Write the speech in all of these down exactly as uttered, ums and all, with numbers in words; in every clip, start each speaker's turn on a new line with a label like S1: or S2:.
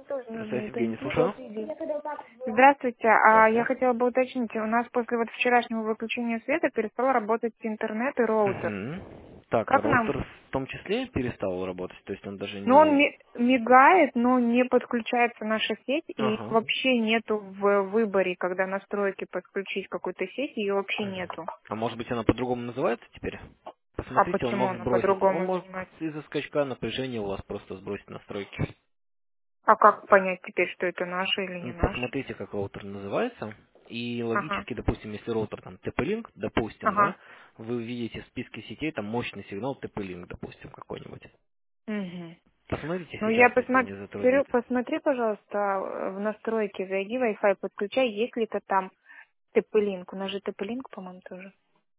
S1: тоже нужно.
S2: Здравствуйте,
S1: Это
S2: Евгений,
S1: не
S2: слушаю.
S1: вот или. Здравствуйте. А я
S2: Здравствуйте.
S1: хотела бы уточнить, у нас после вот вчерашнего выключения света перестал работать интернет и роутер.
S2: Мгм. Так,
S1: Как нам?
S2: роутер в том числе перестал работать, то есть он даже
S1: Ну, он
S2: не...
S1: ми- мигает, но не подключается наша сеть, и
S2: Ага.
S1: вообще нету в выборе, когда настройки подключить какую-то сеть, ее вообще нету.
S2: А может быть она по-другому называется теперь?
S1: А
S2: Посмотрите, он
S1: почему
S2: может
S1: она
S2: сбросить. Он
S1: по-другому
S2: может
S1: называется?
S2: из-за скачка напряжения у вас просто сбросить настройки.
S1: А как понять теперь, что это наше или не
S2: Ну,
S1: наше?
S2: посмотрите, как роутер называется. И
S1: Ага,
S2: логически, допустим, если роутер там ти пи-Link, допустим, да,
S1: ага.
S2: вы увидите в списке сетей там мощный сигнал ти пи-Link, допустим, какой-нибудь.
S1: Угу.
S2: Посмотрите
S1: Ну, я
S2: сейчас, если не
S1: посмотрю,
S2: затруднит.
S1: посмотри, пожалуйста, э, в настройки, зайди, Wi-Fi подключай, есть ли это там тэ пэ-линк. У нас же тэ пэ-линк, по-моему, тоже.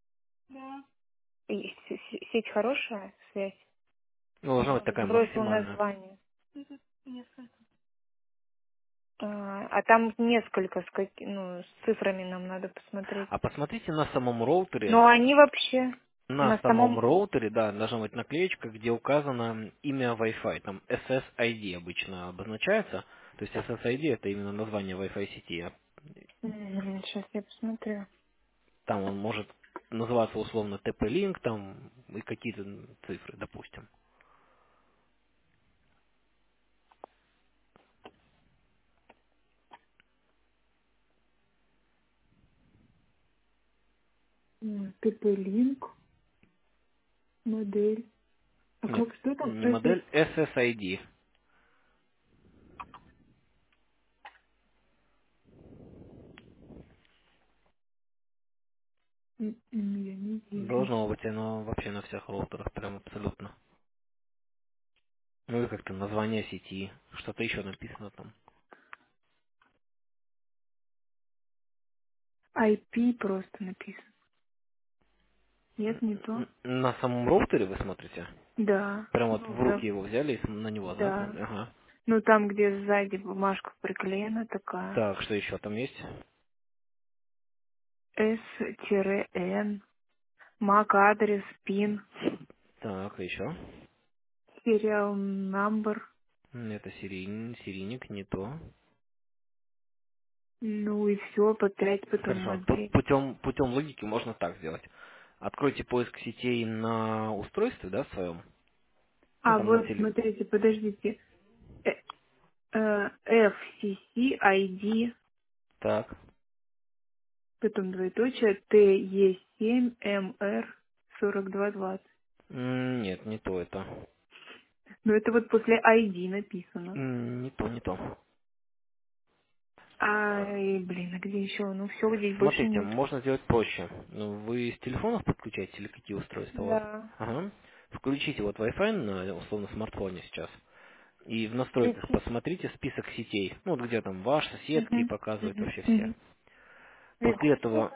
S1: И с- с- сеть хорошая, связь.
S2: Ну, должна быть
S1: Он
S2: такая
S1: сбросил
S2: максимальная.
S1: название. А, а там несколько, с, каки- ну, с цифрами нам надо посмотреть.
S2: А посмотрите на самом роутере,
S1: Но они вообще
S2: на
S1: на
S2: самом
S1: самом...
S2: роутере, да, должна быть наклеечка, где указано имя Wi-Fi, там эс эс ай ди обычно обозначается, то есть эс эс ай ди это именно название Wi-Fi сети, а
S1: Сейчас я посмотрю.
S2: там он может называться условно ти пи-Link, там и какие-то цифры, допустим.
S1: М, тэ пэ-линк, модель. А
S2: Нет,
S1: как, что там?
S2: не
S1: эс эс?
S2: модель, эс эс ай ди.
S1: М, м, Я не вижу.
S2: Должно быть оно вообще на всех роутерах, прям абсолютно. Ну и как-то название сети, что-то еще написано там.
S1: ай пи просто написано. Нет, не то.
S2: Н- На самом роутере вы смотрите?
S1: Да.
S2: Прям вот
S1: Ну,
S2: в
S1: да.
S2: руки его взяли и на него, да?
S1: Да.
S2: смотрите? Ага.
S1: Ну, там, где сзади бумажка приклеена такая.
S2: Так, что еще там есть?
S1: S-N. MAC адрес, пин,
S2: Так, а еще?
S1: serial number.
S2: М, Это серийник, серийник, не то.
S1: Ну и все, опять потом
S2: Хорошо. Пу-
S1: модель.
S2: Путем, путем логики можно так сделать. Откройте поиск сетей на устройстве, да, своем. Ну,
S1: А
S2: там на
S1: вот,
S2: теле.
S1: смотрите, подождите. Э, э, эф си си ай ди,
S2: Так.
S1: потом двоеточие, тэ е семь эм эр сорок два двадцать.
S2: М, Нет, не то это.
S1: Ну, это вот после ай ди написано.
S2: М, Не то, не то.
S1: Ай, блин, а где еще? Ну, все, здесь больше
S2: Смотрите,
S1: нет.
S2: можно сделать проще. Ну, вы с телефонов подключаете или какие устройства у вас?
S1: Да.
S2: Ага. Включите вот Wi-Fi на условно смартфоне сейчас. И в настройках
S1: Включить.
S2: посмотрите список сетей. Ну, вот где там ваш, соседский,
S1: Угу.
S2: показывает
S1: Угу.
S2: вообще все.
S1: Угу.
S2: После этого,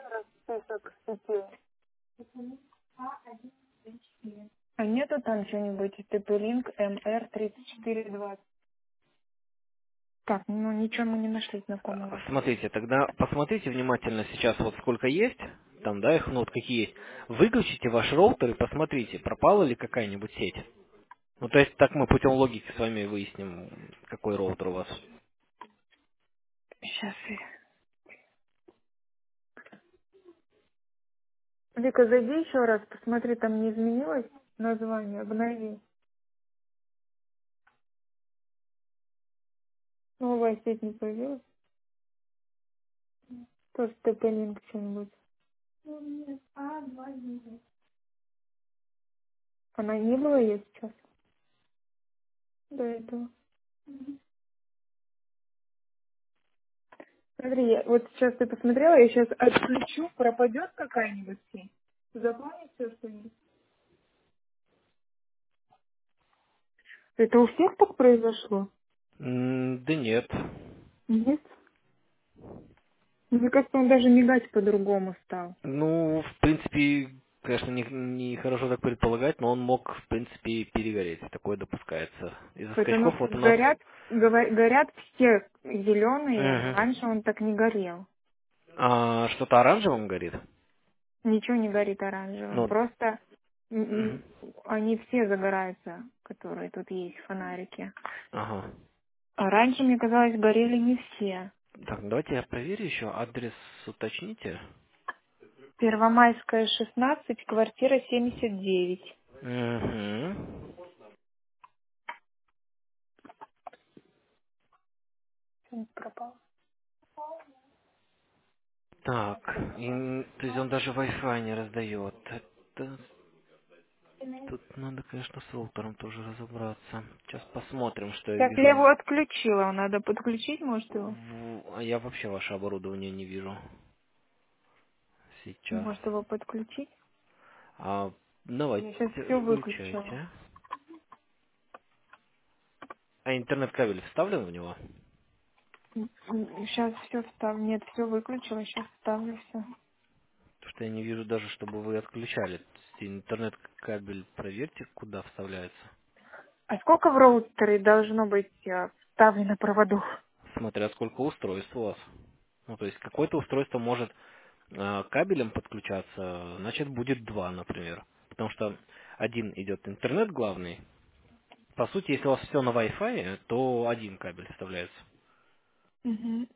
S1: А нету там что-нибудь тэ пэ-линк эм эр тридцать четыре двадцать? Так, ну ничего мы не нашли
S2: э,
S1: знакомого.
S2: смотрите, тогда посмотрите внимательно сейчас вот сколько есть, там, да, их, ну, вот какие есть. Выключите ваш роутер и посмотрите, пропала ли какая-нибудь сеть. Ну, то есть, так мы путем логики с вами выясним, какой роутер у вас.
S1: Сейчас я... Вика, зайди еще раз, посмотри, там не изменилось название, обнови. Новая сеть не появилась? Тоже тэ пэ-линк что-нибудь. Она не была есть сейчас до этого. Смотри, я- вот сейчас ты посмотрела, я сейчас отключу, пропадет какая-нибудь сеть? Запомни все что-нибудь? Это у всех так произошло?
S2: М, Да нет.
S1: Нет. Мне кажется, он даже мигать по-другому стал.
S2: Ну, в принципе, конечно, не, не хорошо так предполагать, но он мог, в принципе, перегореть. Такое допускается. Из-за
S1: Потому
S2: скачков
S1: что
S2: вот у нас...
S1: горят, гова- горят все зеленые, но
S2: Мгм.
S1: раньше он так не горел.
S2: А, что-то оранжевым горит?
S1: Ничего не горит оранжевым.
S2: Ну,
S1: Просто м, м,
S2: мгм.
S1: они все загораются, которые тут есть, фонарики.
S2: Ага.
S1: А раньше, мне казалось, горели не все.
S2: Так, ну давайте я проверю еще. Адрес уточните.
S1: Первомайская, шестнадцать, квартира семьдесят девять.
S2: Угу.
S1: Он пропал.
S2: Так, и, то есть он даже Wi-Fi не раздает. Это, тут надо, конечно, с роутером тоже разобраться. Сейчас посмотрим, что я
S1: Так, я
S2: вижу.
S1: его отключила. Надо подключить, может, его?
S2: В- А я вообще ваше оборудование не вижу сейчас.
S1: Может, его подключить?
S2: А, давайте,
S1: Я сейчас все выключила.
S2: включайте. А интернет-кабель вставлен в него?
S1: Сейчас все вставлю. Нет, все выключила, сейчас вставлю все.
S2: Потому что я не вижу даже, чтобы вы отключали. То есть интернет-кабель проверьте, куда вставляется.
S1: А сколько в роутере должно быть э, вставлено проводов?
S2: Смотря сколько устройств у вас. Ну, то есть какое-то устройство может э, кабелем подключаться, значит будет два, например. Потому что один идет интернет главный. По сути, если у вас все на Wi-Fi, то один кабель вставляется.
S1: Мгм.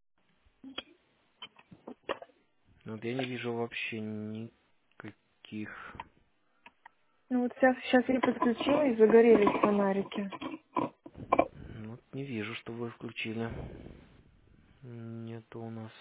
S2: Ну, вот я не вижу вообще никаких...
S1: Ну вот сейчас, сейчас я подключила и загорелись фонарики.
S2: Ну, вот не вижу, что вы включили. Нету у нас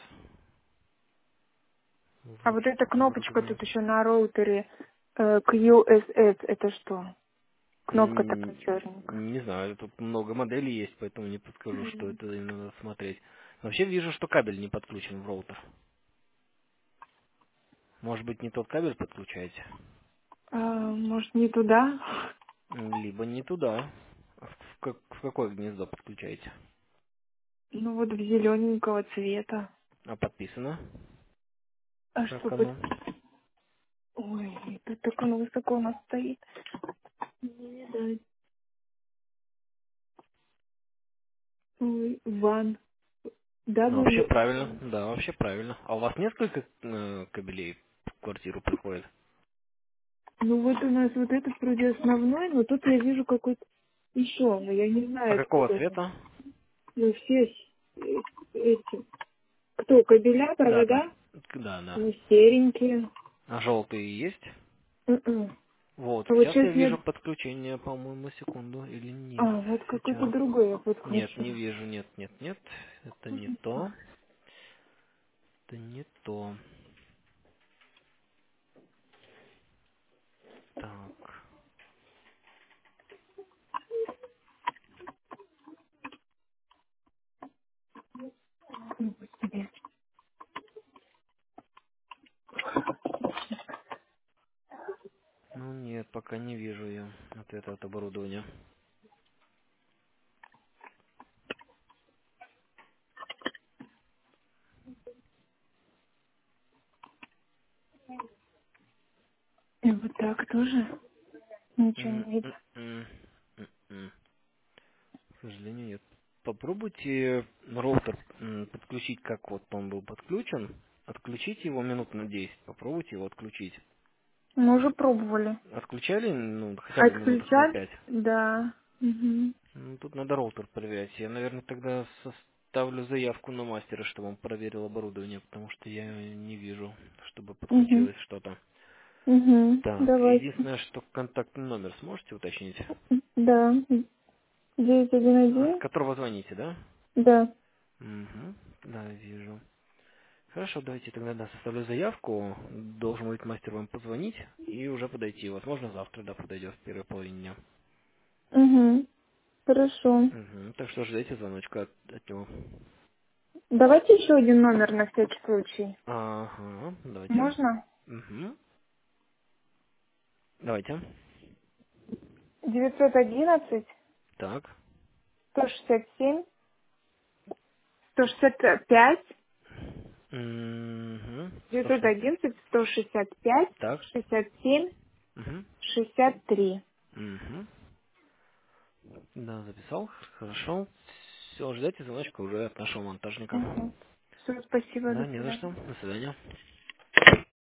S1: А вот эта
S2: вроде
S1: кнопочка
S2: оборудования.
S1: тут еще на роутере э, кью эс эс, это что? Кнопка
S2: М,
S1: такая черненькая.
S2: Не знаю, тут много моделей есть, поэтому не подскажу, что
S1: Мгм.
S2: это именно надо смотреть. Но вообще вижу, что кабель не подключен в роутер. Может быть, не тот кабель подключаете?
S1: А, может, не туда?
S2: М, Либо не туда. А В, в как- в какое гнездо подключаете?
S1: Ну вот в зелененького цвета.
S2: А подписано?
S1: А что
S2: Как
S1: под...
S2: оно?
S1: Ой, тут так оно высоко у нас стоит. Не видать. Ой, ван.
S2: Ну, вообще
S1: W
S2: правильно.
S1: N.
S2: Да, вообще правильно. А у вас несколько э, кабелей в квартиру приходит?
S1: Ну вот у нас вот этот вроде основной, но тут я вижу какой-то еще, но я не
S2: А
S1: знаю,
S2: какого
S1: откуда это.
S2: цвета?
S1: Ну все с- эти. Кто, кабеля,
S2: Да, да.
S1: провода?
S2: Да, да.
S1: Ну, серенькие.
S2: А желтые есть?
S1: М-м.
S2: Вот,
S1: А вот
S2: сейчас
S1: сейчас
S2: я
S1: я...
S2: вижу подключение, по-моему, секунду или нет.
S1: А, вот какой-то
S2: Сейчас.
S1: другой я
S2: Нет, не
S1: подключила.
S2: вижу, нет, нет, нет. Это не то. Это не то. Так. Ну нет, пока не вижу я ответа от оборудования.
S1: И вот так тоже ничего
S2: М,
S1: не видно.
S2: м, м, м, м. К сожалению, нет. Попробуйте роутер м, подключить, как вот он был подключен. Отключите его минут на десять. Попробуйте его отключить.
S1: Мы уже пробовали.
S2: Отключали, ну, хотя бы минуток на
S1: Отключали?
S2: пять.
S1: Да. Угу.
S2: Ну, тут надо роутер проверять. Я, наверное, тогда составлю заявку на мастера, чтобы он проверил оборудование, потому что я не вижу, чтобы
S1: Угу.
S2: подключилось что-то.
S1: Угу.
S2: Так,
S1: Давайте.
S2: единственное, что контактный номер сможете уточнить?
S1: Да. девять один
S2: А, с
S1: один.
S2: которого звоните, да?
S1: Да.
S2: Угу, да, вижу. Хорошо, давайте тогда да, составлю заявку. Должен будет мастер вам позвонить и уже подойти. Возможно, завтра, да, подойдет в первой половине дня.
S1: Угу. Хорошо.
S2: Угу, так что ждите звоночка от, от него.
S1: Давайте еще один номер на всякий случай.
S2: Ага, давайте.
S1: Можно?
S2: Угу. Давайте.
S1: девятьсот одиннадцать
S2: Так.
S1: сто шестьдесят семь сто шестьдесят пять
S2: Угу. сто
S1: девятьсот
S2: шестьдесят.
S1: одиннадцать сто шестьдесят пять
S2: Так.
S1: шестьдесят семь
S2: Угу.
S1: шестьдесят три.
S2: Угу. Да, записал. Хорошо. Все, ждайте звоночка уже от нашего монтажника.
S1: Угу. Все, спасибо, до
S2: Да, не за
S1: свидания.
S2: что. До свидания.